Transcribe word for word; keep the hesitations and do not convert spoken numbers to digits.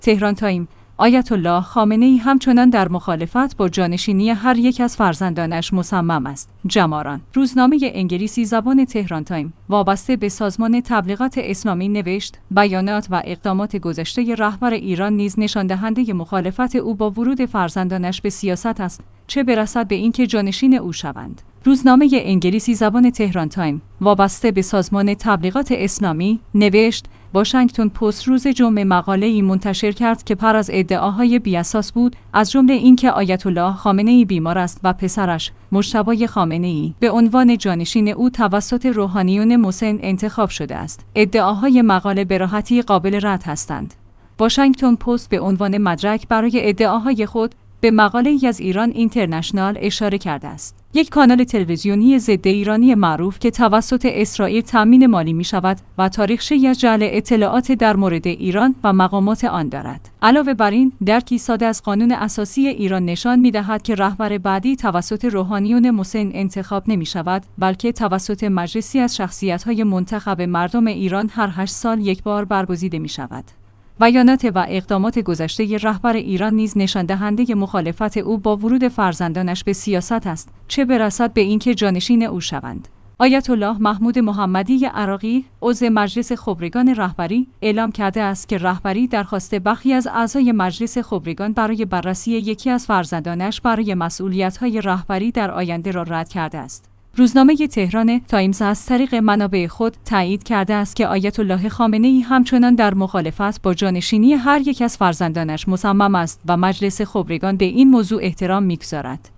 تهران تایم: آیت الله خامنه‌ای همچنان در مخالفت با جانشینی هر یک از فرزندانش مصمم است. جماران. روزنامه انگلیسی زبان تهران تایم وابسته به سازمان تبلیغات اسلامی نوشت: بیانات و اقدامات گذشته رهبر ایران نیز نشان دهنده مخالفت او با ورود فرزندانش به سیاست است، چه برسد به اینکه جانشین او شوند. روزنامه انگلیسی زبان تهران تایم وابسته به سازمان تبلیغات اسلامی نوشت: واشنگتن پست روز جمعه مقاله‌ای منتشر کرد که پر از ادعاهای بی‌اساس بود، از جمله اینکه آیت الله خامنه‌ای بیمار است و پسرش مجتبی خامنه‌ای به عنوان جانشین او توسط روحانیون مسن انتخاب شده است. ادعاهای مقاله به راحتی قابل رد هستند. واشنگتن پست به عنوان مدرک برای ادعاهای خود به مقاله‌ای از ایران اینترنشنال اشاره کرده است. یک کانال تلویزیونی ضد ایرانی معروف که توسط اسرائیل تامین مالی می شود و تاریخچه‌ای از جعل اطلاعات در مورد ایران و مقامات آن دارد. علاوه بر این، درکی ساده از قانون اساسی ایران نشان می دهد که رهبر بعدی توسط روحانیون مسن انتخاب نمی شود، بلکه توسط مجلسی از شخصیت‌های منتخب مردم ایران هر هشت سال یک بار برگزیده می شود. بیانات و اقدامات گذشته رهبر ایران نیز نشان دهنده مخالفت او با ورود فرزندانش به سیاست است، چه برسد به اینکه جانشین او شوند. آیت الله محمود محمدی عراقی، عضو مجلس خبرگان رهبری، اعلام کرده است که رهبری درخواست برخی از اعضای مجلس خبرگان برای بررسی یکی از فرزندانش برای مسئولیت‌های رهبری در آینده را رد کرده است. روزنامه تهران تایمز از طریق منابع خود تایید کرده است که آیت الله خامنه‌ای همچنان در مخالفت با جانشینی هر یک از فرزندانش مصمم است و مجلس خبرگان به این موضوع احترام می‌گذارد.